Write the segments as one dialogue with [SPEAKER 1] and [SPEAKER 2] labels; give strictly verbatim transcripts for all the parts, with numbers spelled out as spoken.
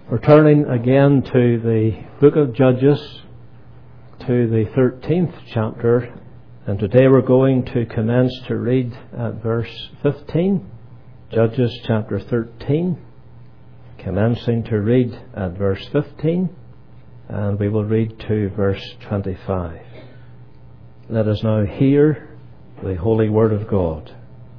[SPEAKER 1] We're turning again to the book of Judges, to the thirteenth chapter, and today we're going to commence to read at verse fifteen. Judges chapter thirteen, commencing to read at verse fifteen, and we will read to verse twenty-five. Let us now hear the holy word of God.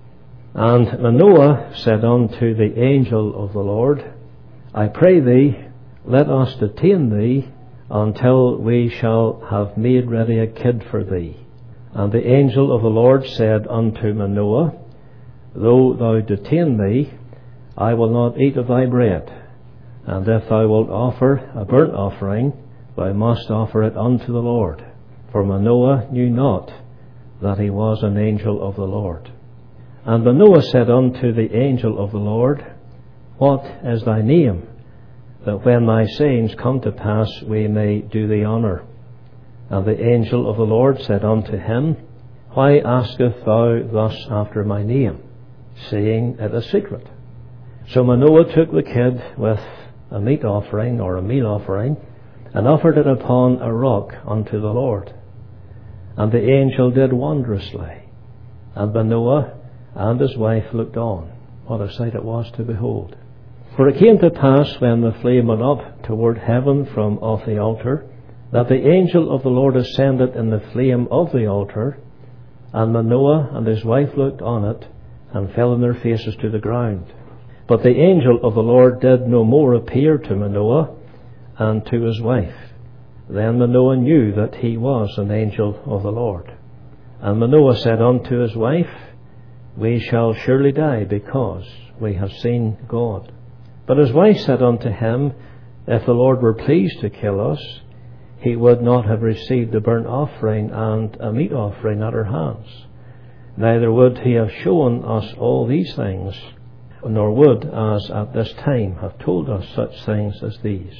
[SPEAKER 1] And Manoah said unto the angel of the Lord, I pray thee, let us detain thee until we shall have made ready a kid for thee. And the angel of the Lord said unto Manoah, Though thou detain me, I will not eat of thy bread. And if thou wilt offer a burnt offering, thou must offer it unto the Lord. For Manoah knew not that he was an angel of the Lord. And Manoah said unto the angel of the Lord, What is thy name, that when my sayings come to pass we may do thee honour? And the angel of the Lord said unto him, Why askest thou thus after my name, saying it a secret? So Manoah took the kid with a meat offering or a meal offering, and offered it upon a rock unto the Lord. And the angel did wondrously, and Manoah and his wife looked on. What a sight it was to behold. For it came to pass, when the flame went up toward heaven from off the altar, that the angel of the Lord ascended in the flame of the altar, and Manoah and his wife looked on it, and fell on their faces to the ground. But the angel of the Lord did no more appear to Manoah and to his wife. Then Manoah knew that he was an angel of the Lord. And Manoah said unto his wife, We shall surely die, because we have seen God. But his wife said unto him, If the Lord were pleased to kill us, he would not have received a burnt offering and a meat offering at our hands. Neither would he have shown us all these things, nor would, as at this time, have told us such things as these.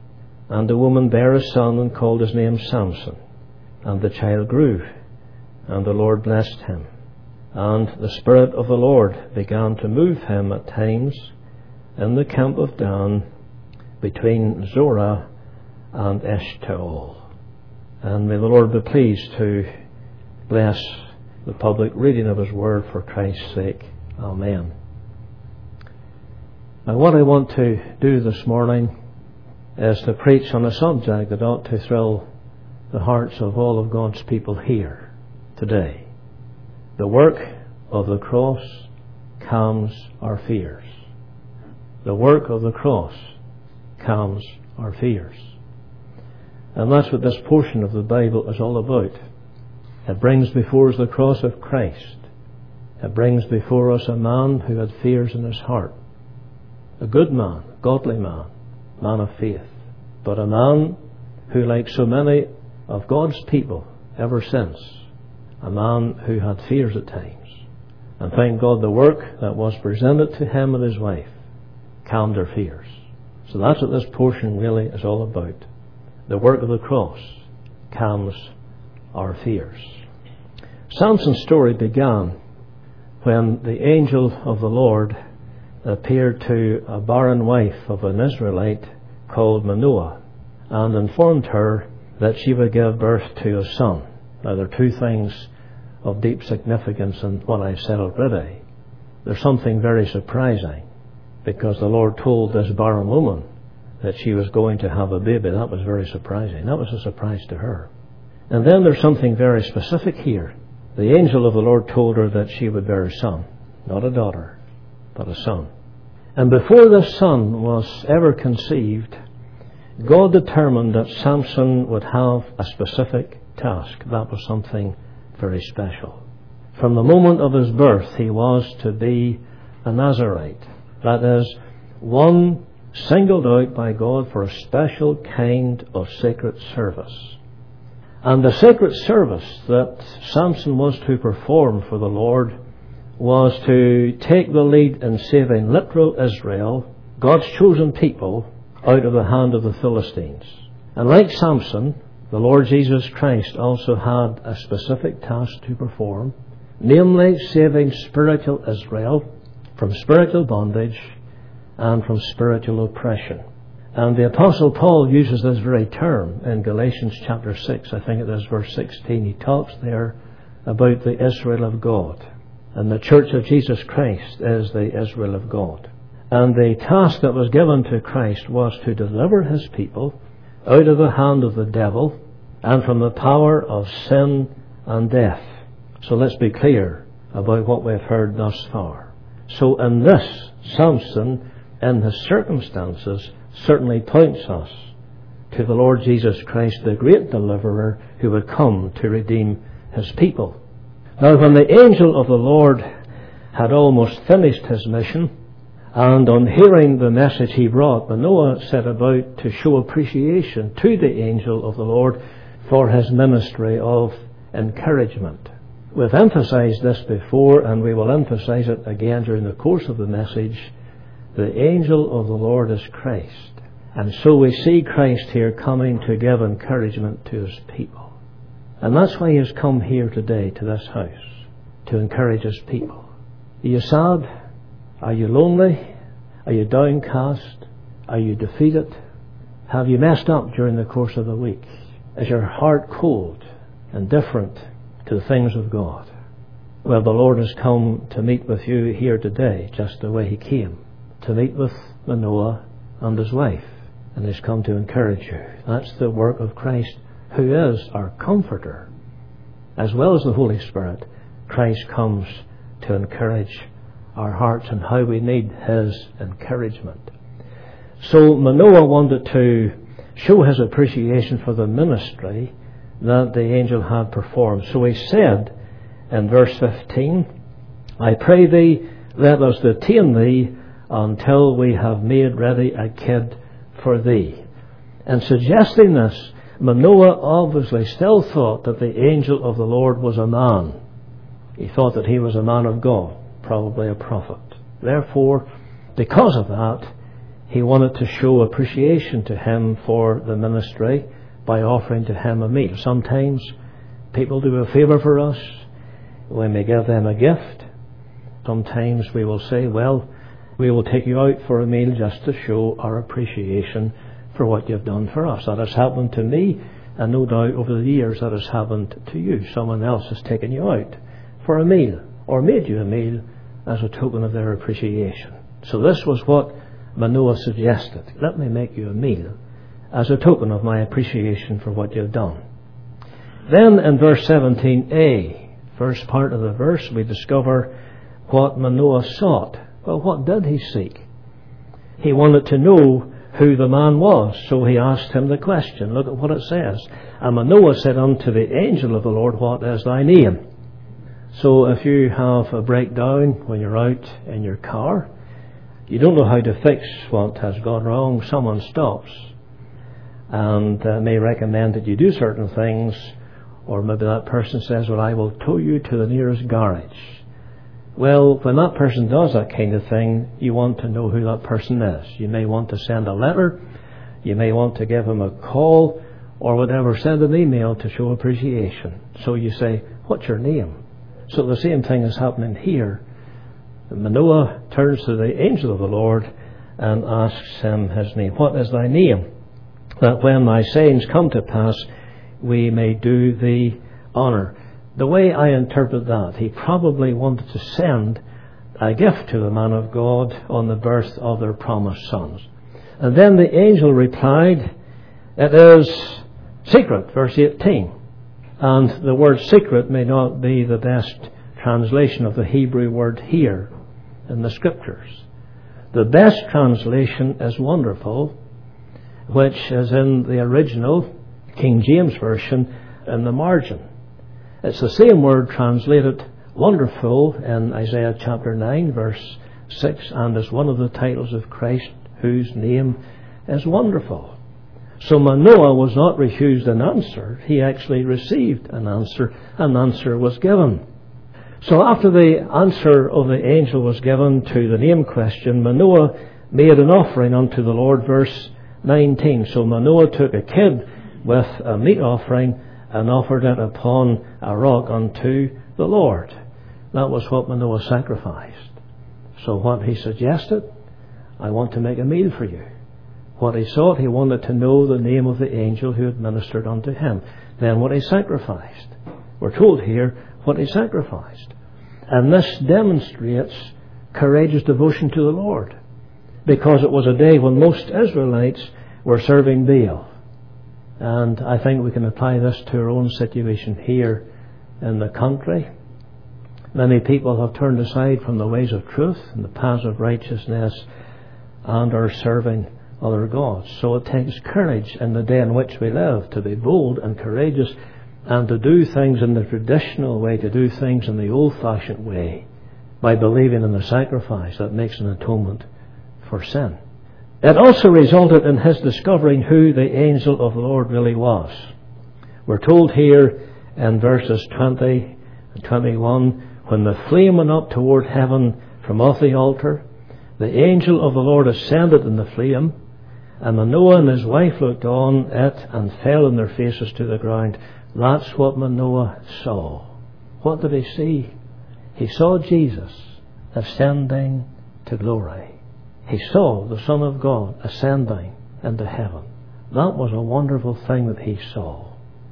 [SPEAKER 1] And the woman bare a son, and called his name Samson. And the child grew, and the Lord blessed him. And the Spirit of the Lord began to move him at times in the camp of Dan, between Zorah and Eshtaol. And may the Lord be pleased to bless the public reading of his word for Christ's sake. Amen. Now, what I want to do this morning is to preach on a subject that ought to thrill the hearts of all of God's people here today. The work of the cross calms our fears. The work of the cross calms our fears. And that's what this portion of the Bible is all about. It brings before us the cross of Christ. It brings before us a man who had fears in his heart. A good man, a godly man, man of faith. But a man who, like so many of God's people ever since, a man who had fears at times. And thank God the work that was presented to him and his wife calmed their fears. So that's what this portion really is all about. The work of the cross calms our fears. Samson's story began when the angel of the Lord appeared to a barren wife of an Israelite called Manoah, and informed her that she would give birth to a son. Now, there are two things of deep significance in what I've said already. There's something very surprising, because the Lord told this barren woman that she was going to have a baby. That was very surprising. That was a surprise to her. And then there's something very specific here. The angel of the Lord told her that she would bear a son, not a daughter, but a son. And before this son was ever conceived, God determined that Samson would have a specific task. That was something very special. From the moment of his birth, he was to be a Nazarite. That is, one singled out by God for a special kind of sacred service. And the sacred service that Samson was to perform for the Lord was to take the lead in saving literal Israel, God's chosen people, out of the hand of the Philistines. And like Samson, the Lord Jesus Christ also had a specific task to perform, namely saving spiritual Israel from spiritual bondage and from spiritual oppression. And the Apostle Paul uses this very term in Galatians chapter six, I think it is verse sixteen. He talks there about the Israel of God. And the Church of Jesus Christ is the Israel of God. And the task that was given to Christ was to deliver his people out of the hand of the devil and from the power of sin and death. So let's be clear about what we've heard thus far. So in this, Samson, in his circumstances, certainly points us to the Lord Jesus Christ, the great deliverer who would come to redeem his people. Now, when the angel of the Lord had almost finished his mission, and on hearing the message he brought, Manoah set about to show appreciation to the angel of the Lord for his ministry of encouragement. We've emphasized this before, and we will emphasize it again during the course of the message. The angel of the Lord is Christ. And so we see Christ here coming to give encouragement to his people. And that's why he has come here today to this house, to encourage his people. Are you sad? Are you lonely? Are you downcast? Are you defeated? Have you messed up during the course of the week? Is your heart cold, indifferent to the things of God? Well, the Lord has come to meet with you here today, just the way he came, to meet with Manoah and his wife. And he's come to encourage you. That's the work of Christ, who is our comforter. As well as the Holy Spirit, Christ comes to encourage our hearts and how we need his encouragement. So Manoah wanted to show his appreciation for the ministry that the angel had performed. So he said in verse fifteen, I pray thee, let us detain thee until we have made ready a kid for thee. And suggesting this, Manoah obviously still thought that the angel of the Lord was a man. He thought that he was a man of God, probably a prophet. Therefore, because of that, he wanted to show appreciation to him for the ministry by offering to him a meal. Sometimes people do a favour for us. We may give them a gift. Sometimes we will say, well, we will take you out for a meal just to show our appreciation for what you've done for us. That has happened to me, and no doubt over the years that has happened to you. Someone else has taken you out for a meal or made you a meal as a token of their appreciation. So this was what Manoah suggested. Let me make you a meal as a token of my appreciation for what you've done. Then in verse seventeen a, first part of the verse, we discover what Manoah sought. Well, what did he seek? He wanted to know who the man was, so he asked him the question. Look at what it says. And Manoah said unto the angel of the Lord, what is thy name? So if you have a breakdown when you're out in your car, you don't know how to fix what has gone wrong, someone stops and uh, may recommend that you do certain things, or maybe that person says, well, I will tow you to the nearest garage. Well, when that person does that kind of thing, you want to know who that person is. You may want to send a letter, you may want to give him a call, or whatever, send an email to show appreciation. So you say, what's your name? So the same thing is happening here. Manoah turns to the angel of the Lord and asks him his name. What is thy name? That when thy sayings come to pass, we may do thee honour. The way I interpret that, he probably wanted to send a gift to the man of God on the birth of their promised sons. And then the angel replied, it is secret, verse eighteen. And the word secret may not be the best translation of the Hebrew word here in the Scriptures. The best translation is wonderful, which is in the original King James Version in the margin. It's the same word translated wonderful in Isaiah chapter nine verse six, and is one of the titles of Christ, whose name is wonderful. So Manoah was not refused an answer. He actually received an answer. An answer was given. So after the answer of the angel was given to the name question, Manoah made an offering unto the Lord, verse nineteen. So Manoah took a kid with a meat offering and offered it upon a rock unto the Lord. That was what Manoah sacrificed. So what he suggested, I want to make a meal for you. what he sought. He wanted to know the name of the angel who had ministered unto him. Then what he sacrificed. We're told here what he sacrificed. And this demonstrates courageous devotion to the Lord, because it was a day when most Israelites were serving Baal. And I think we can apply this to our own situation here in the country. Many people have turned aside from the ways of truth and the paths of righteousness and are serving other gods. So it takes courage in the day in which we live to be bold and courageous and to do things in the traditional way, to do things in the old-fashioned way, by believing in the sacrifice that makes an atonement for sin. It also resulted in his discovering who the angel of the Lord really was. We're told here in verses twenty and twenty-one, when the flame went up toward heaven from off the altar, the angel of the Lord ascended in the flame, and Manoah and his wife looked on it and fell on their faces to the ground. That's what Manoah saw. What did he see? He saw Jesus ascending to glory. He saw the Son of God ascending into heaven. That was a wonderful thing that he saw.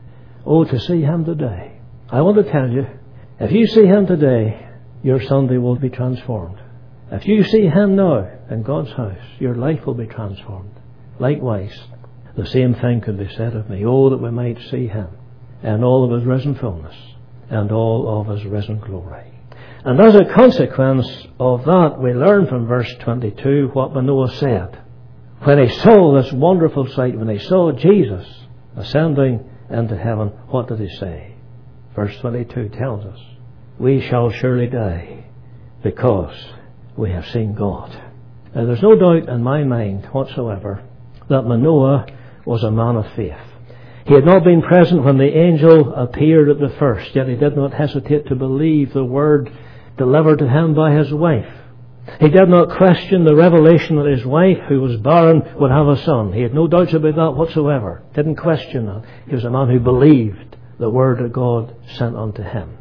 [SPEAKER 1] Oh, to see him today. I want to tell you, if you see him today, your Sunday will be transformed. If you see him now in God's house, your life will be transformed. Likewise, the same thing could be said of me. Oh, that we might see him in all of his risen fullness and all of his risen glory. And as a consequence of that, we learn from verse twenty-two what Manoah said. When he saw this wonderful sight, when he saw Jesus ascending into heaven, what did he say? Verse twenty-two tells us, we shall surely die because we have seen God. Now, there's no doubt in my mind whatsoever that Manoah was a man of faith. He had not been present when the angel appeared at the first, yet he did not hesitate to believe the word delivered to him by his wife. He did not question the revelation that his wife, who was barren, would have a son. He had no doubts about that whatsoever. Didn't question that. He was a man who believed the word that God sent unto him.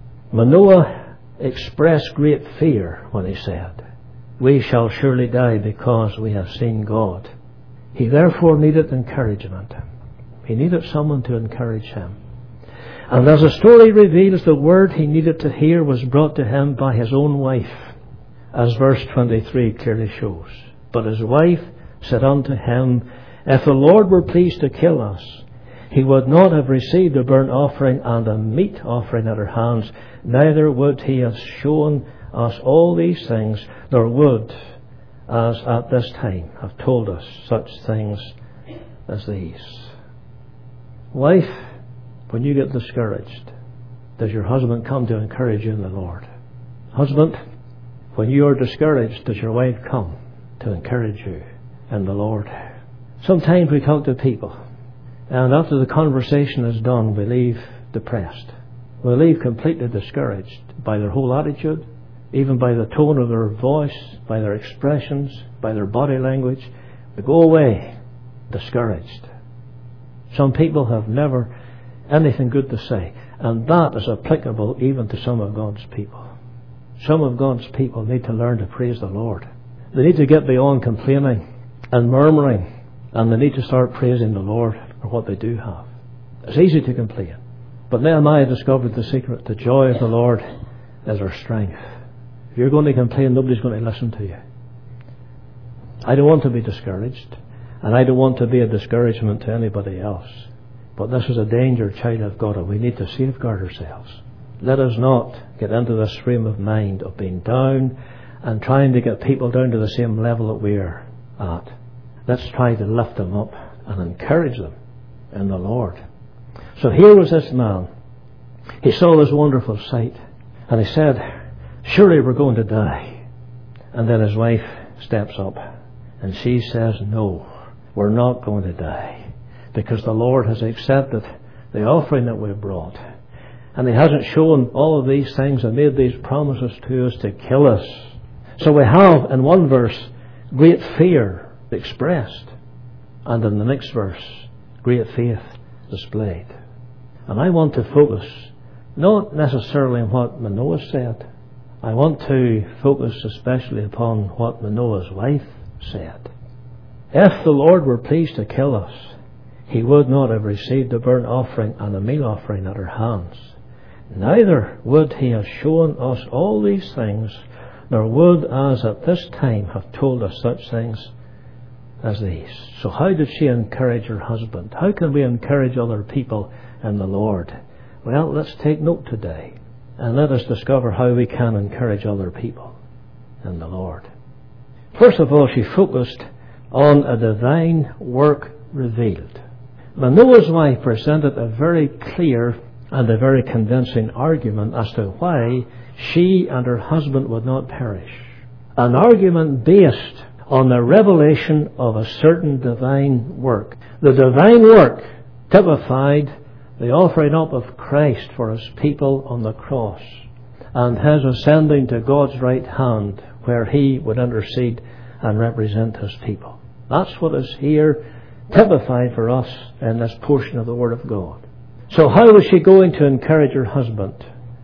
[SPEAKER 1] Manoah expressed great fear when he said, we shall surely die because we have seen God. He therefore needed encouragement. He needed someone to encourage him. And as the story reveals, the word he needed to hear was brought to him by his own wife, as verse twenty-three clearly shows. But his wife said unto him, if the Lord were pleased to kill us, he would not have received a burnt offering and a meat offering at our hands, neither would he have shown us all these things, nor would, as at this time, have told us such things as these. Wife, when you get discouraged, does your husband come to encourage you in the Lord? Husband, when you are discouraged, does your wife come to encourage you in the Lord? Sometimes we talk to people, and after the conversation is done, we leave depressed. We leave completely discouraged by their whole attitude, even by the tone of their voice, by their expressions, by their body language. We go away discouraged. Some people have never anything good to say, and that is applicable even to some of God's people. Some of God's people need to learn to praise the Lord. They need to get beyond complaining and murmuring, and they need to start praising the Lord for what they do have. It's easy to complain, but Nehemiah discovered the secret. The joy of the Lord is our strength. If you're going to complain, nobody's going to listen to you. I don't want to be discouraged, and I don't want to be a discouragement to anybody else. But this is a danger, child of God, and we need to safeguard ourselves. Let us not get into this frame of mind of being down and trying to get people down to the same level that we're at. Let's try to lift them up and encourage them in the Lord. So here was this man. He saw this wonderful sight, and he said, surely we're going to die. And then his wife steps up, and she says, no, we're not going to die, because the Lord has accepted the offering that we've brought. And he hasn't shown all of these things and made these promises to us to kill us. So we have in one verse great fear expressed, and in the next verse great faith displayed. And I want to focus not necessarily on what Manoah said. I want to focus especially upon what Manoah's wife said. If the Lord were pleased to kill us, he would not have received a burnt offering and a meal offering at our hands. Neither would he have shown us all these things, nor would, as at this time, have told us such things as these. So how did she encourage her husband? How can we encourage other people in the Lord? Well, let's take note today, and let us discover how we can encourage other people in the Lord. First of all, she focused on a divine work revealed. Manoah's wife presented a very clear and a very convincing argument as to why she and her husband would not perish. An argument based on the revelation of a certain divine work. The divine work typified the offering up of Christ for his people on the cross and his ascending to God's right hand, where he would intercede and represent his people. That's what is here typified for us in this portion of the Word of God. So how was she going to encourage her husband?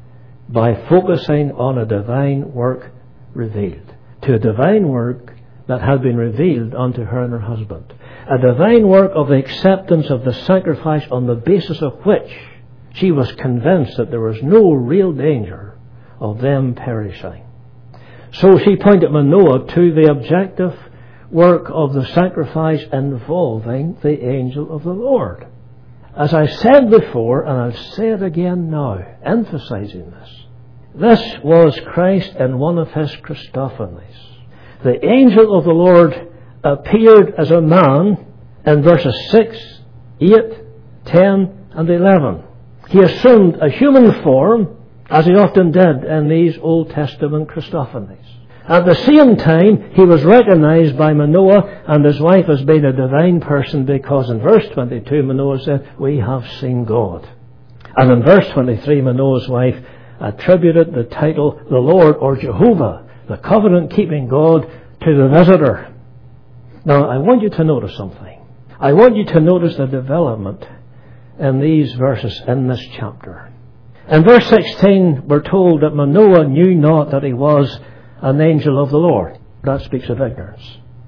[SPEAKER 1] By focusing on a divine work revealed. To a divine work that had been revealed unto her and her husband. A divine work of the acceptance of the sacrifice on the basis of which she was convinced that there was no real danger of them perishing. So she pointed Manoah to the objective work of the sacrifice involving the angel of the Lord. As I said before, and I'll say it again now, emphasizing this, this was Christ in one of his Christophanies. The angel of the Lord appeared as a man in verses six, eight, ten and eleven. He assumed a human form, as he often did in these Old Testament Christophanies. At the same time, he was recognized by Manoah and his wife as being a divine person, because in verse twenty-two Manoah said, "We have seen God." And in verse twenty-three Manoah's wife attributed the title the Lord or Jehovah, the covenant-keeping God, to the visitor. Now, I want you to notice something. I want you to notice the development in these verses in this chapter. In verse sixteen, we're told that Manoah knew not that he was an angel of the Lord. That speaks of ignorance.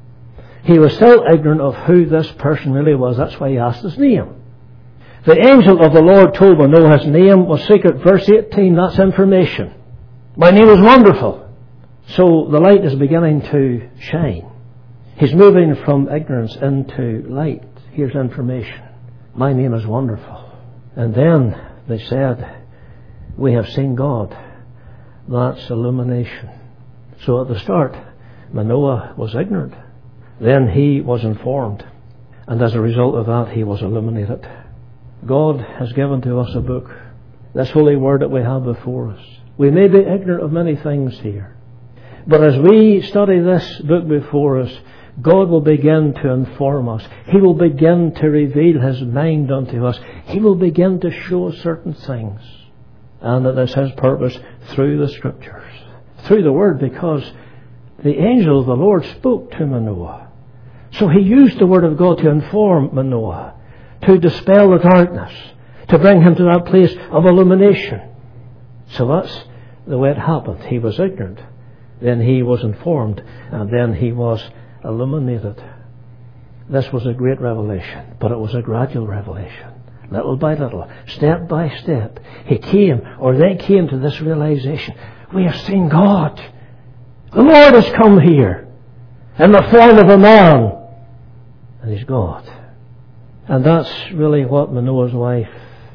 [SPEAKER 1] He was still ignorant of who this person really was. That's why he asked his name. The angel of the Lord told Manoah his name was secret. Verse eighteen, that's information. My name is Wonderful. So the light is beginning to shine. He's moving from ignorance into light. Here's information. My name is Wonderful. And then they said, "We have seen God." That's illumination. So at the start, Manoah was ignorant. Then he was informed. And as a result of that, he was illuminated. God has given to us a book, this holy word that we have before us. We may be ignorant of many things here, but as we study this book before us, God will begin to inform us. He will begin to reveal his mind unto us. He will begin to show us certain things. And that is his purpose through the Scriptures, through the Word, because the angel of the Lord spoke to Manoah. So he used the Word of God to inform Manoah, to dispel the darkness, to bring him to that place of illumination. So that's the way it happened. He was ignorant, then he was informed, and then he was illuminated. This was a great revelation, but it was a gradual revelation. Little by little, step by step, he came, or they came to this realization. We have seen God. The Lord has come here in the form of a man, and he's God. And that's really what Manoah's wife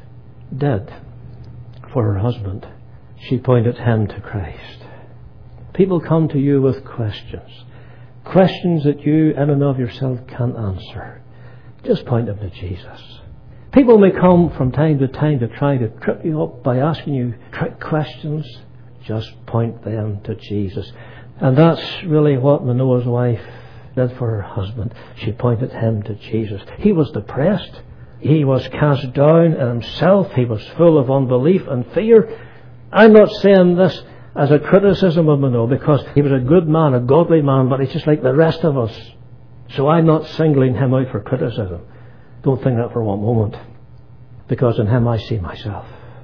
[SPEAKER 1] did for her husband. She pointed him to Christ. People come to you with questions. Questions that you in and of yourself can't answer. Just point them to Jesus. People may come from time to time to try to trip you up by asking you trick questions. Just point them to Jesus. And that's really what Manoah's wife did for her husband. She pointed him to Jesus. He was depressed. He was cast down in himself. He was full of unbelief and fear. I'm not saying this as a criticism of Manoah, because he was a good man, a godly man, but he's just like the rest of us. So I'm not singling him out for criticism. Don't think that for one moment, because in him I see myself.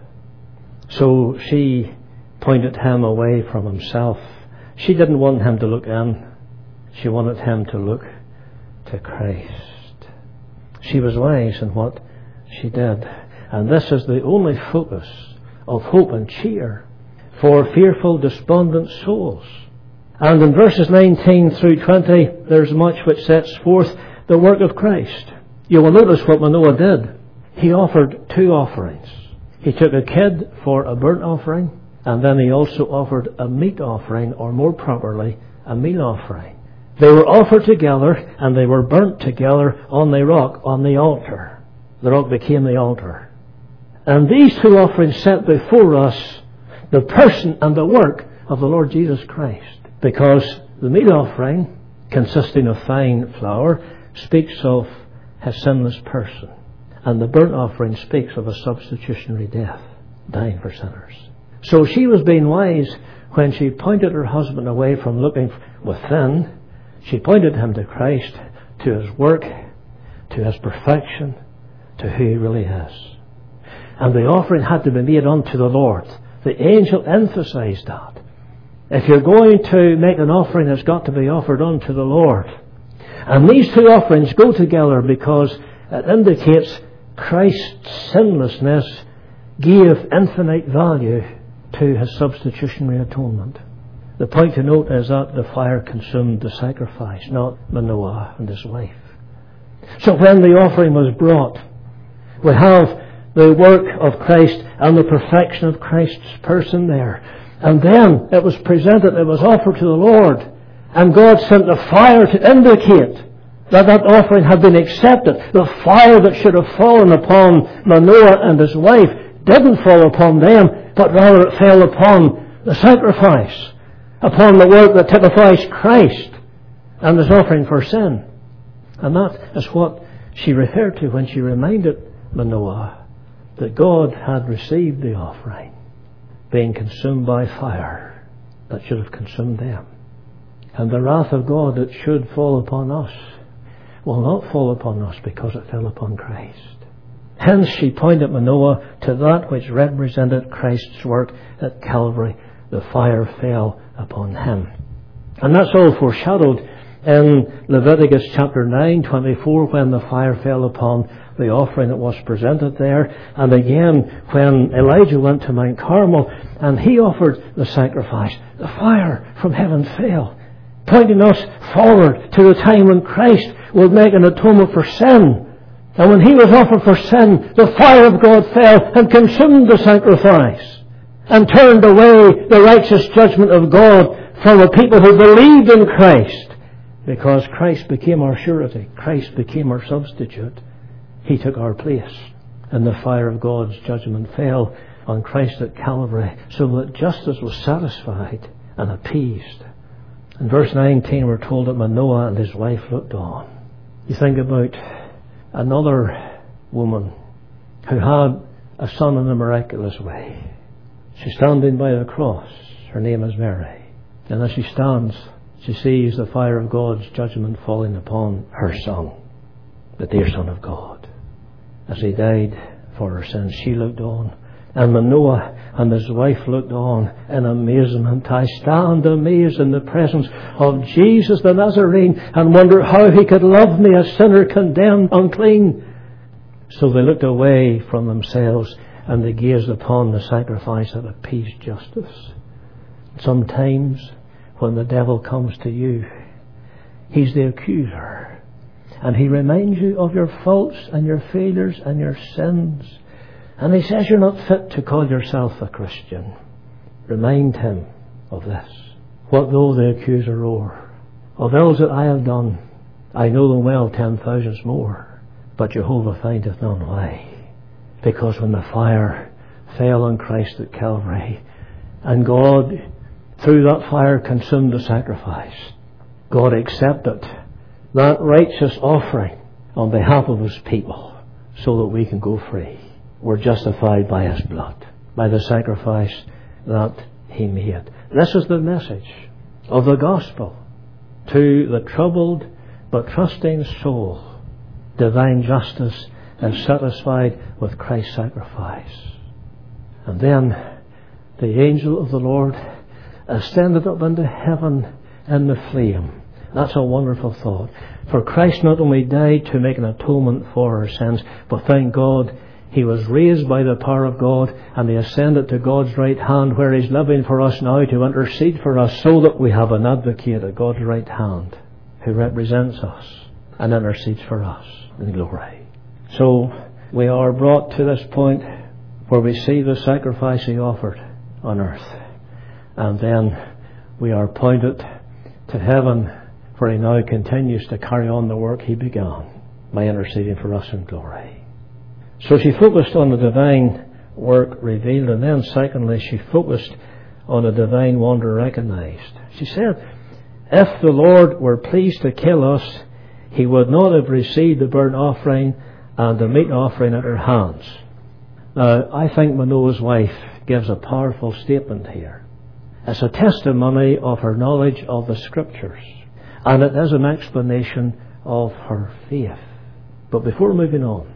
[SPEAKER 1] So she pointed him away from himself. She didn't want him to look in. She wanted him to look to to Christ. She was wise in what she did. And this is the only focus of hope and cheer for fearful, despondent souls. And in verses nineteen through twenty, there's much which sets forth the work of Christ. You will notice what Manoah did. He offered two offerings. He took a kid for a burnt offering, and then he also offered a meat offering, or more properly, a meal offering. They were offered together, and they were burnt together on the rock, on the altar. The rock became the altar. And these two offerings set before us the person and the work of the Lord Jesus Christ. Because the meat offering, consisting of fine flour, speaks of a sinless person. And the burnt offering speaks of a substitutionary death, dying for sinners. So she was being wise when she pointed her husband away from looking within. She pointed him to Christ, to his work, to his perfection, to who he really is. And the offering had to be made unto the Lord. The angel emphasized that. If you're going to make an offering, it's got to be offered unto the Lord. And these two offerings go together because it indicates Christ's sinlessness gave infinite value to his substitutionary atonement. The point to note is that the fire consumed the sacrifice, not Manoah and his wife. So when the offering was brought, we have the work of Christ and the perfection of Christ's person there. And then it was presented, it was offered to the Lord. And God sent the fire to indicate that that offering had been accepted. The fire that should have fallen upon Manoah and his wife didn't fall upon them, but rather it fell upon the sacrifice, upon the work that typifies Christ and his offering for sin. And that is what she referred to when she reminded Manoah that God had received the offering, being consumed by fire that should have consumed them. And the wrath of God that should fall upon us will not fall upon us because it fell upon Christ. Hence she pointed Manoah to that which represented Christ's work at Calvary. The fire fell upon him. And that's all foreshadowed in Leviticus chapter nine, twenty-four, when the fire fell upon the offering that was presented there. And again, when Elijah went to Mount Carmel and he offered the sacrifice, the fire from heaven fell, pointing us forward to the time when Christ would make an atonement for sin. And when he was offered for sin, the fire of God fell and consumed the sacrifice and turned away the righteous judgment of God from the people who believed in Christ. Because Christ became our surety. Christ became our substitute. He took our place. And the fire of God's judgment fell on Christ at Calvary, so that justice was satisfied and appeased. In verse nineteen we're told that Manoah and his wife looked on. You think about another woman who had a son in a miraculous way. She's standing by the cross. Her name is Mary. And as she stands, she sees the fire of God's judgment falling upon her son, the dear Son of God. As he died for her sins, she looked on. And Manoah and his wife looked on in amazement. I stand amazed in the presence of Jesus the Nazarene and wonder how he could love me, a sinner condemned, unclean. So they looked away from themselves and they gazed upon the sacrifice that appeased justice. Sometimes when the devil comes to you, he's the accuser. And he reminds you of your faults and your failures and your sins. And he says you're not fit to call yourself a Christian. Remind him of this. What though the accuser roar? Of ills that I have done, I know them well ten thousands more. But Jehovah findeth none. Why? Because when the fire fell on Christ at Calvary, and God through that fire consumed the sacrifice, God accepted that righteous offering on behalf of his people so that we can go free. We're justified by his blood, by the sacrifice that he made. This is the message of the gospel to the troubled but trusting soul. Divine justice is satisfied with Christ's sacrifice. And then the angel of the Lord ascended up into heaven in the flame, That's a wonderful thought. For Christ not only died to make an atonement for our sins, but thank God He was raised by the power of God and He ascended to God's right hand, where He's living for us now to intercede for us, so that we have an advocate at God's right hand who represents us and intercedes for us in glory. So we are brought to this point where we see the sacrifice He offered on earth, and then we are pointed to heaven, where He now continues to carry on the work He began by interceding for us in glory. So she focused on the divine work revealed, and then secondly she focused on the divine wonder recognized. She said, if the Lord were pleased to kill us, He would not have received the burnt offering and the meat offering at her hands. Now, I think Manoah's wife gives a powerful statement here. It's a testimony of her knowledge of the Scriptures, and it is an explanation of her faith. But before moving on,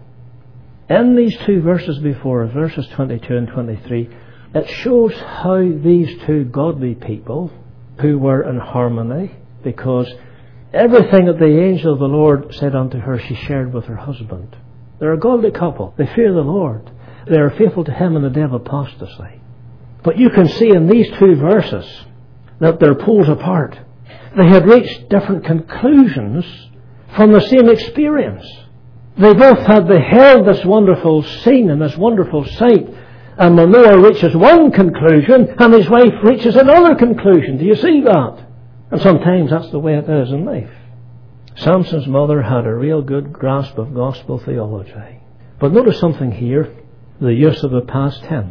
[SPEAKER 1] in these two verses before, verses twenty-two and twenty-three, it shows how these two godly people, who were in harmony, because everything that the angel of the Lord said unto her, she shared with her husband. They're a godly couple. They fear the Lord. They are faithful to Him in the day of apostasy. But you can see in these two verses that they're poles apart. They had reached different conclusions from the same experience. They both had beheld this wonderful scene and this wonderful sight, and Manoah reaches one conclusion and his wife reaches another conclusion. Do you see that? And sometimes that's the way it is in life. Samson's mother had a real good grasp of gospel theology. But notice something here, the use of the past tense.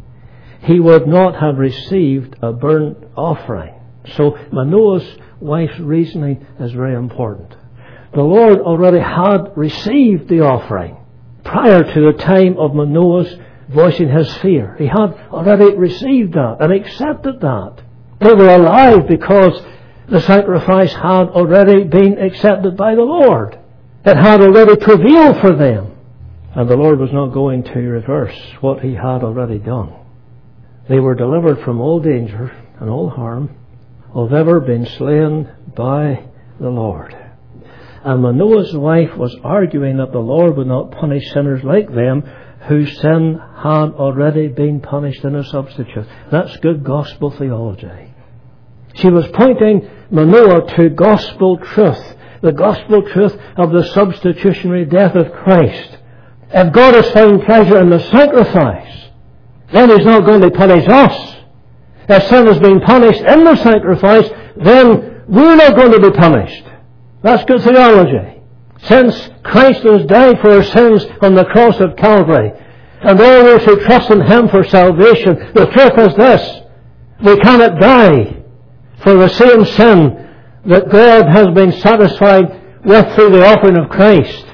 [SPEAKER 1] He would not have received a burnt offering. So Manoah's wife's reasoning is very important. The Lord already had received the offering prior to the time of Manoah's voicing his fear. He had already received that and accepted that. They were alive because the sacrifice had already been accepted by the Lord. It had already prevailed for them. And the Lord was not going to reverse what He had already done. They were delivered from all danger and all harm of ever being slain by the Lord. And Manoah's wife was arguing that the Lord would not punish sinners like them, whose sin had already been punished in a substitute. That's good gospel theology. She was pointing Manoah to gospel truth, the gospel truth of the substitutionary death of Christ. If God has found pleasure in the sacrifice, then He's not going to punish us. If sin has been punished in the sacrifice, then we're not going to be punished. That's good theology. Since Christ has died for our sins on the cross of Calvary, and all those who trust in Him for salvation, the truth is this: we cannot die for the same sin that God has been satisfied with through the offering of Christ.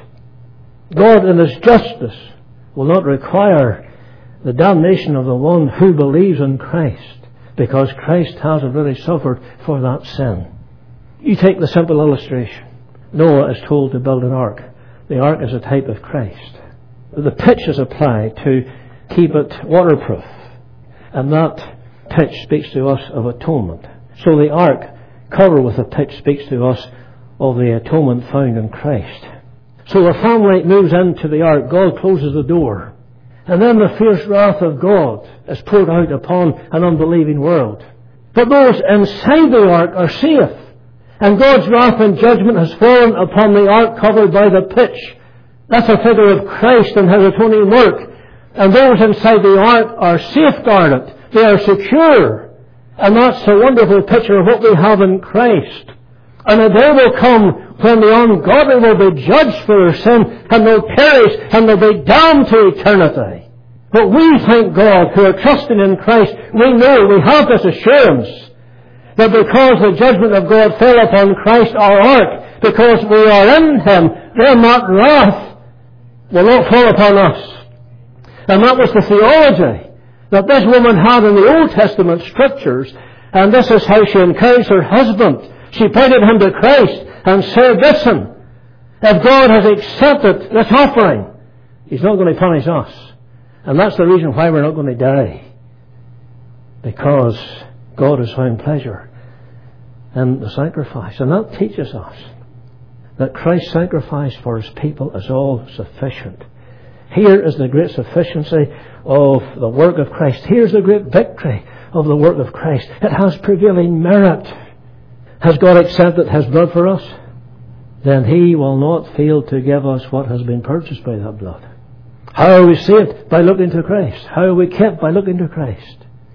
[SPEAKER 1] God in His justice will not require the damnation of the one who believes in Christ, because Christ has already suffered for that sin. You take the simple illustration. Noah is told to build an ark. The ark is a type of Christ. The pitch is applied to keep it waterproof, and that pitch speaks to us of atonement. So the ark, covered with a pitch, speaks to us of the atonement found in Christ. So the family moves into the ark. God closes the door. And then the fierce wrath of God is poured out upon an unbelieving world. But those inside the ark are safe. And God's wrath and judgment has fallen upon the ark covered by the pitch. That's a figure of Christ and His atoning work. And those inside the ark are safeguarded. They are secure. And that's a wonderful picture of what we have in Christ. And a day will come when the ungodly will be judged for their sin, and they'll perish, and they'll be damned to eternity. But we, thank God, who are trusting in Christ, we know, we have this assurance that because the judgment of God fell upon Christ our ark, because we are in Him, then that wrath will not fall upon us. And that was the theology that this woman had in the Old Testament Scriptures, and this is how she encouraged her husband. She pointed him to Christ and said, listen, if God has accepted this offering, He's not going to punish us. And that's the reason why we're not going to die. Because God has found pleasure in the sacrifice. And that teaches us that Christ's sacrifice for His people is all sufficient. Here is the great sufficiency of the work of Christ. Here's the great victory of the work of Christ. It has prevailing merit. Has God accepted His blood for us? Then He will not fail to give us what has been purchased by that blood. How are we saved? By looking to Christ. How are we kept? By looking to Christ.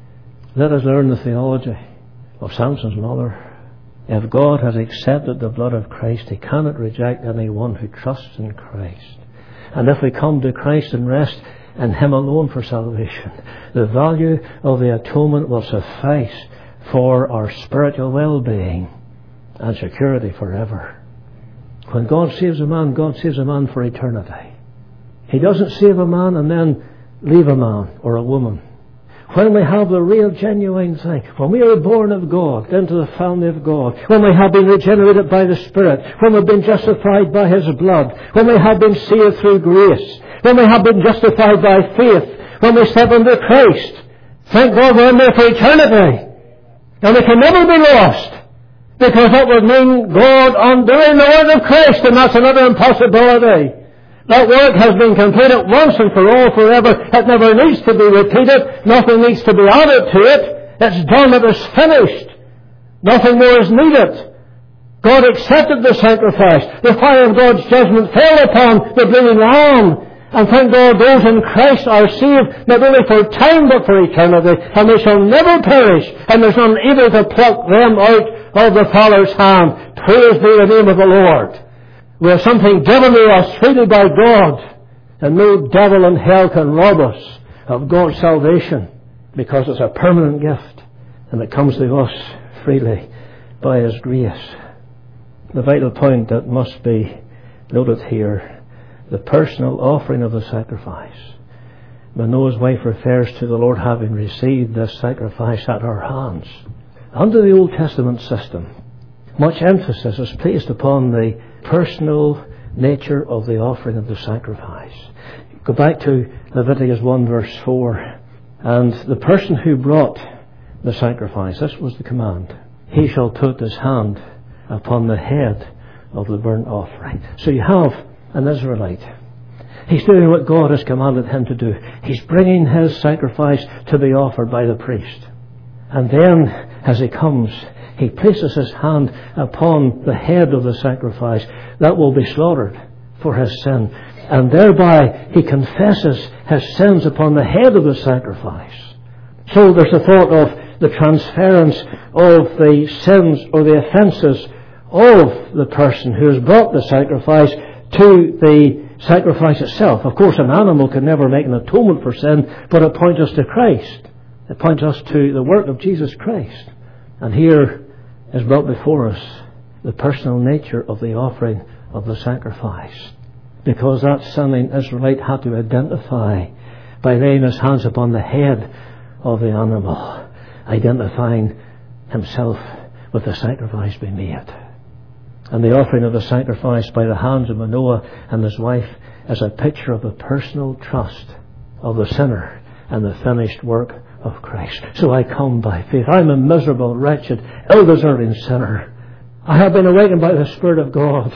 [SPEAKER 1] Let us learn the theology of Samson's mother. If God has accepted the blood of Christ, He cannot reject anyone who trusts in Christ. And if we come to Christ and rest in Him alone for salvation, the value of the atonement will suffice for our spiritual well-being and security forever. When God saves a man, God saves a man for eternity. He doesn't save a man and then leave a man or a woman. When we have the real genuine thing, when we are born of God into the family of God, when we have been regenerated by the Spirit, when we've been justified by His blood, when we have been saved through grace, when we have been justified by faith, when we step into Christ, thank God we're in there for eternity. And we can never be lost, because that would mean God undoing the work of Christ, and that's another impossibility. That work has been completed once and for all forever. It never needs to be repeated. Nothing needs to be added to it. It's done. It is finished. Nothing more is needed. God accepted the sacrifice. The fire of God's judgment fell upon the bleeding lamb. And thank God those in Christ are saved not only for time but for eternity. And they shall never perish. And there's none able to pluck them out of the Father's hand. Praise be the name of the Lord. We have something given to us freely by God, and no devil in hell can rob us of God's salvation, because it's a permanent gift and it comes to us freely by His grace. The vital point that must be noted here, the personal offering of the sacrifice. Manoah's wife refers to the Lord having received this sacrifice at her hands. Under the Old Testament system, much emphasis is placed upon the personal nature of the offering of the sacrifice. Go back to Leviticus one verse four. And the person who brought the sacrifice, this was the command, he shall put his hand upon the head of the burnt offering. So you have an Israelite. He's doing what God has commanded him to do. He's bringing his sacrifice to be offered by the priest. And then, as he comes, he places his hand upon the head of the sacrifice that will be slaughtered for his sin. And thereby he confesses his sins upon the head of the sacrifice. So there's the thought of the transference of the sins or the offences of the person who has brought the sacrifice to the sacrifice itself. Of course, an animal can never make an atonement for sin, but it points us to Christ. It points us to the work of Jesus Christ. And here is brought before us the personal nature of the offering of the sacrifice, because that sinning Israelite had to identify by laying his hands upon the head of the animal, identifying himself with the sacrifice being made. And the offering of the sacrifice by the hands of Manoah and his wife is a picture of the personal trust of the sinner and the finished work of Christ. So I come by faith. I'm a miserable, wretched, ill-deserving sinner. I have been awakened by the Spirit of God.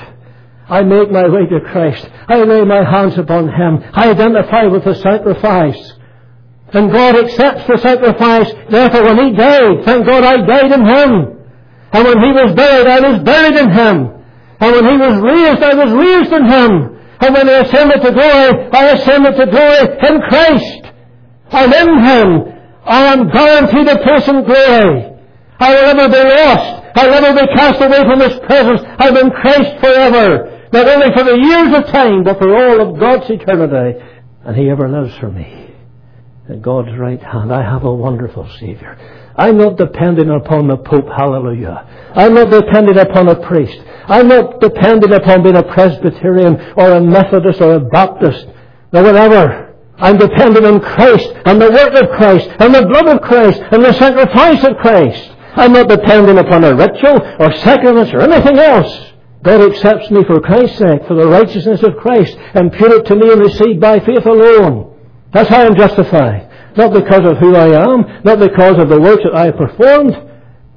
[SPEAKER 1] I make my way to Christ. I lay my hands upon Him. I identify with the sacrifice. And God accepts the sacrifice. Therefore, when He died, thank God I died in Him. And when He was buried, I was buried in Him. And when He was raised, I was raised in Him. And when He ascended to glory, I ascended to glory in Christ. And in Him, I am guaranteed a place in glory. I will never be lost. I will never be cast away from His presence. I'm in Christ forever. Not only for the years of time, but for all of God's eternity. And He ever lives for me. At God's right hand, I have a wonderful Saviour. I'm not depending upon the Pope, hallelujah. I'm not depending upon a priest. I'm not depending upon being a Presbyterian or a Methodist or a Baptist or whatever. I'm dependent on Christ and the work of Christ and the blood of Christ and the sacrifice of Christ. I'm not dependent upon a ritual or sacraments or anything else. God accepts me for Christ's sake, for the righteousness of Christ, imputed to me and received by faith alone. That's how I'm justified. Not because of who I am, not because of the works that I have performed,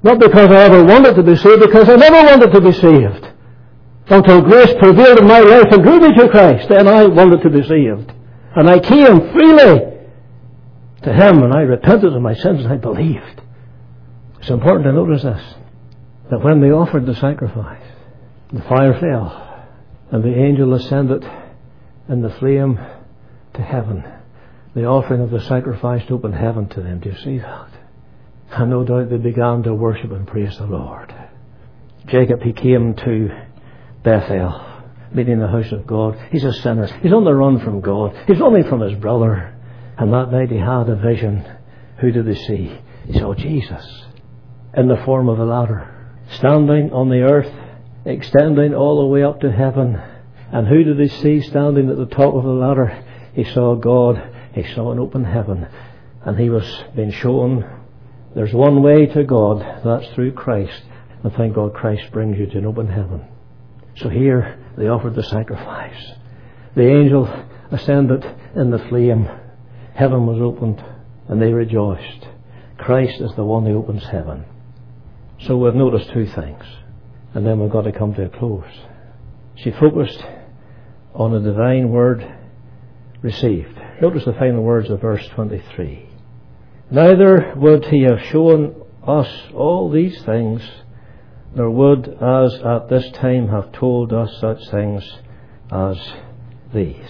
[SPEAKER 1] Not because I ever wanted to be saved, because I never wanted to be saved. Until grace prevailed in my life and drew me to Christ, then I wanted to be saved. And I came freely to Him, and I repented of my sins, and I believed. It's important to notice this, that when they offered the sacrifice, the fire fell, and the angel ascended in the flame to heaven. The offering of the sacrifice opened heaven to them. Do you see that? And no doubt they began to worship and praise the Lord. Jacob, he came to Bethel, meeting the house of God. He's a sinner. He's on the run from God. He's running from his brother. And that night he had a vision. Who did he see? He saw Jesus in the form of a ladder, standing on the earth, extending all the way up to heaven. And who did he see standing at the top of the ladder? He saw God. He saw an open heaven. And he was being shown there's one way to God. That's through Christ. And thank God Christ brings you to an open heaven. So here they offered the sacrifice. The angel ascended in the flame. Heaven was opened and they rejoiced. Christ is the one who opens heaven. So we've noticed two things. And then we've got to come to a close. She focused on the divine word received. Notice the final words of verse twenty-three. Neither would he have shown us all these things, nor would as at this time have told us such things as these.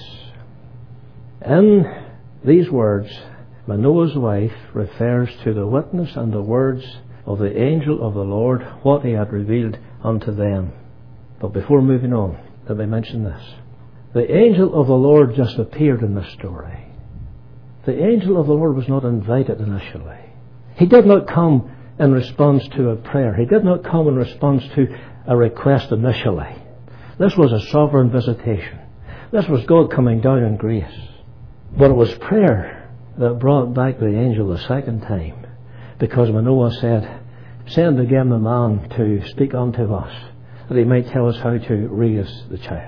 [SPEAKER 1] In these words, Manoah's wife refers to the witness and the words of the angel of the Lord, what he had revealed unto them. But before moving on, let me mention this. The angel of the Lord just appeared in this story. The angel of the Lord was not invited initially. He did not come in response to a prayer. He did not come in response to a request initially. This was a sovereign visitation. This was God coming down in grace. But it was prayer that brought back the angel the second time, because Manoah said, send again the man to speak unto us, that he might tell us how to raise the child.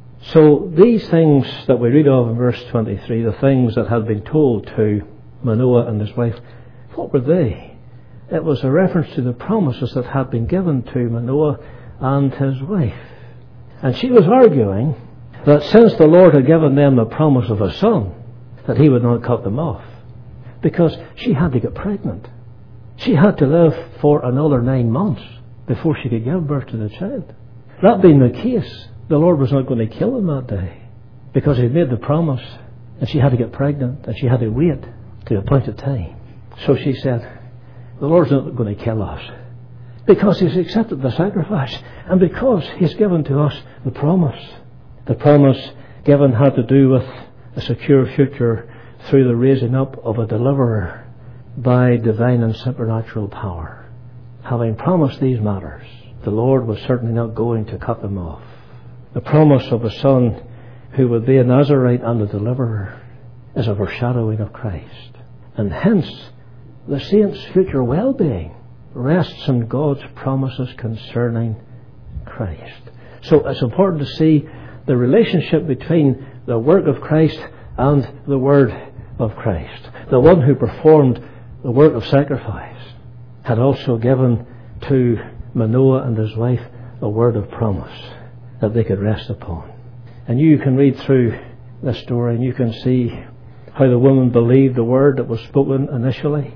[SPEAKER 1] So these things that we read of in verse twenty-three, the things that had been told to Manoah and his wife, what were they? It was a reference to the promises that had been given to Manoah and his wife. And she was arguing that since the Lord had given them the promise of a son, that he would not cut them off, because she had to get pregnant. She had to live for another nine months before she could give birth to the child. That being the case, the Lord was not going to kill him that day, because he made the promise, and she had to get pregnant, and she had to wait to the appointed time. So she said, the Lord's not going to kill us, because he's accepted the sacrifice, and because he's given to us the promise. The promise given had to do with a secure future through the raising up of a deliverer by divine and supernatural power. Having promised these matters, the Lord was certainly not going to cut them off. The promise of a son who would be a Nazarite and a deliverer is a foreshadowing of Christ. And hence, the saint's future well-being rests in God's promises concerning Christ. So it's important to see the relationship between the work of Christ and the word of Christ. The one who performed the work of sacrifice had also given to Manoah and his wife a word of promise that they could rest upon. And you can read through this story and you can see how the woman believed the word that was spoken initially,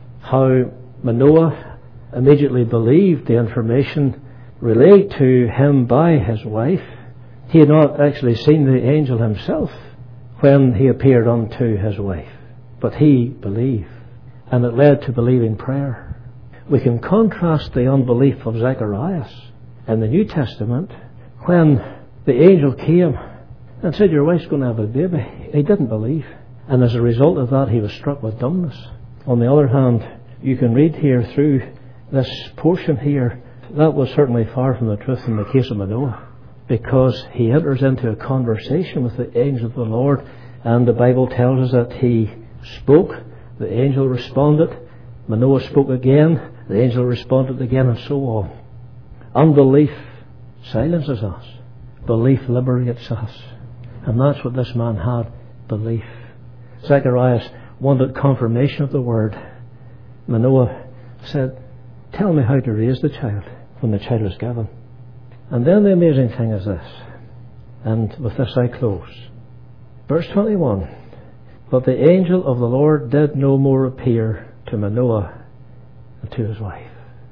[SPEAKER 1] how Manoah immediately believed the information relayed to him by his wife. He had not actually seen the angel himself when he appeared unto his wife, but he believed, and it led to believing prayer. We can contrast the unbelief of Zacharias in the New Testament when the angel came and said, your wife's going to have a baby. He didn't believe, and as a result of that he was struck with dumbness. On the other hand, you can read here through this portion here, that was certainly far from the truth in the case of Manoah, because he enters into a conversation with the angel of the Lord, and the Bible tells us that he spoke, the angel responded, Manoah spoke again, the angel responded again, and so on. Unbelief silences us. Belief liberates us. And that's what this man had, belief. Zacharias wanted confirmation of the word. Manoah said, tell me how to raise the child when the child was given. And then the amazing thing is this, and with this I close. Verse twenty-one, but the angel of the Lord did no more appear to Manoah and to his wife.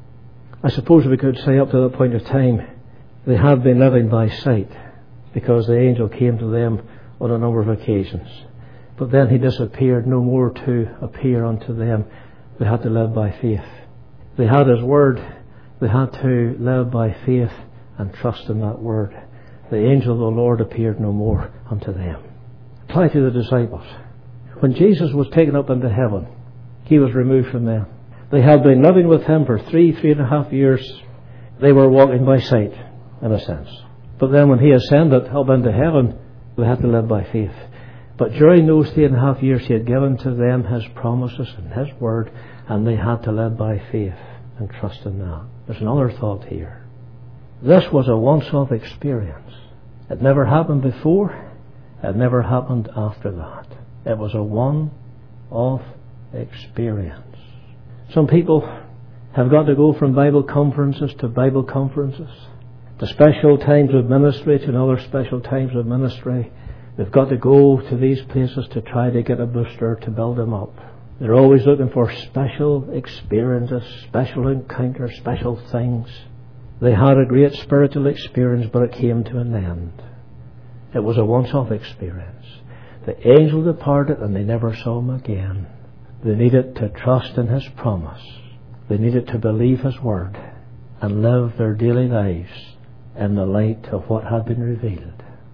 [SPEAKER 1] I suppose we could say up to that point of time they had been living by sight, because the angel came to them on a number of occasions. But then he disappeared, no more to appear unto them. They had to live by faith. They had his word. They had to live by faith and trust in that word. The angel of the Lord appeared no more unto them. Apply to the disciples. When Jesus was taken up into heaven, he was removed from them. They had been living with him for three, three and a half years. They were walking by sight, in a sense. But then when he ascended up into heaven, they had to live by faith. But during those three and a half years, he had given to them his promises and his word, and they had to live by faith and trust in that. There's another thought here. This was a once-off experience. It never happened before. It never happened after that. It was a one-off experience. Some people have got to go from Bible conferences to Bible conferences, to special times of ministry to another special times of ministry. They've got to go to these places to try to get a booster to build them up. They're always looking for special experiences, special encounters, special things. They had a great spiritual experience, but it came to an end. It was a once-off experience. The angel departed and they never saw him again. They needed to trust in his promise. They needed to believe his word and live their daily lives in the light of what had been revealed.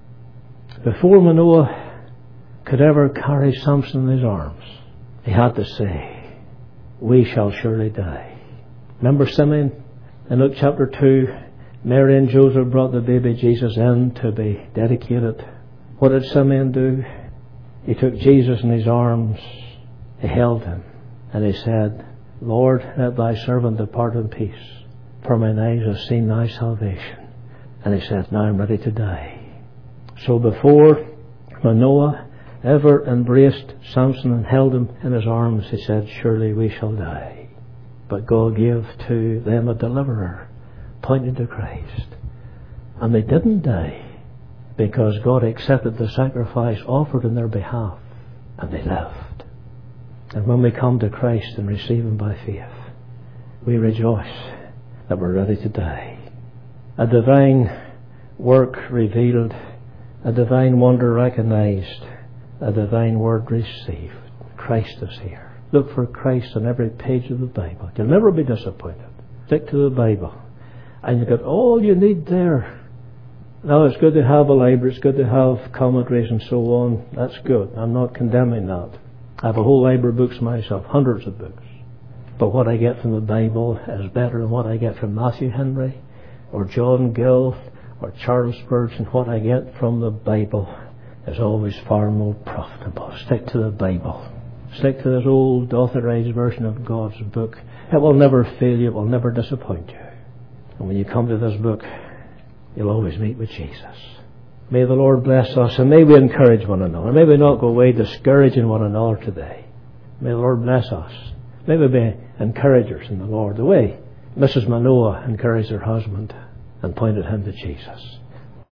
[SPEAKER 1] Before Manoah could ever carry Samson in his arms, he had to say, we shall surely die. Remember Simeon in Luke chapter two? Mary and Joseph brought the baby Jesus in to be dedicated. What did Simeon do? He took Jesus in his arms, he held him, and he said, Lord, let thy servant depart in peace, for mine eyes have seen thy salvation. And he said, now I'm ready to die. So before Manoah ever embraced Samson and held him in his arms, he said, surely we shall die. But God gave to them a deliverer, pointing to Christ. And they didn't die, because God accepted the sacrifice offered in their behalf, and they lived. And when we come to Christ and receive him by faith, we rejoice that we're ready to die. A divine work revealed, a divine wonder recognized, a divine word received. Christ is here. Look for Christ on every page of the Bible. You'll never be disappointed. Stick to the Bible, and you've got all you need there. Now, it's good to have a library, it's good to have commentaries and so on. That's good. I'm not condemning that. I have a whole library of books myself, hundreds of books. But what I get from the Bible is better than what I get from Matthew Henry or John Gill or Charles Spurgeon. What I get from the Bible is always far more profitable. Stick to the Bible. Stick to this old authorized version of God's book. It will never fail you. It will never disappoint you. And when you come to this book, you'll always meet with Jesus. May the Lord bless us, and may we encourage one another. May we not go away discouraging one another today. May the Lord bless us. May we be encouragers in the Lord, the way Missus Manoah encouraged her husband and pointed him to Jesus.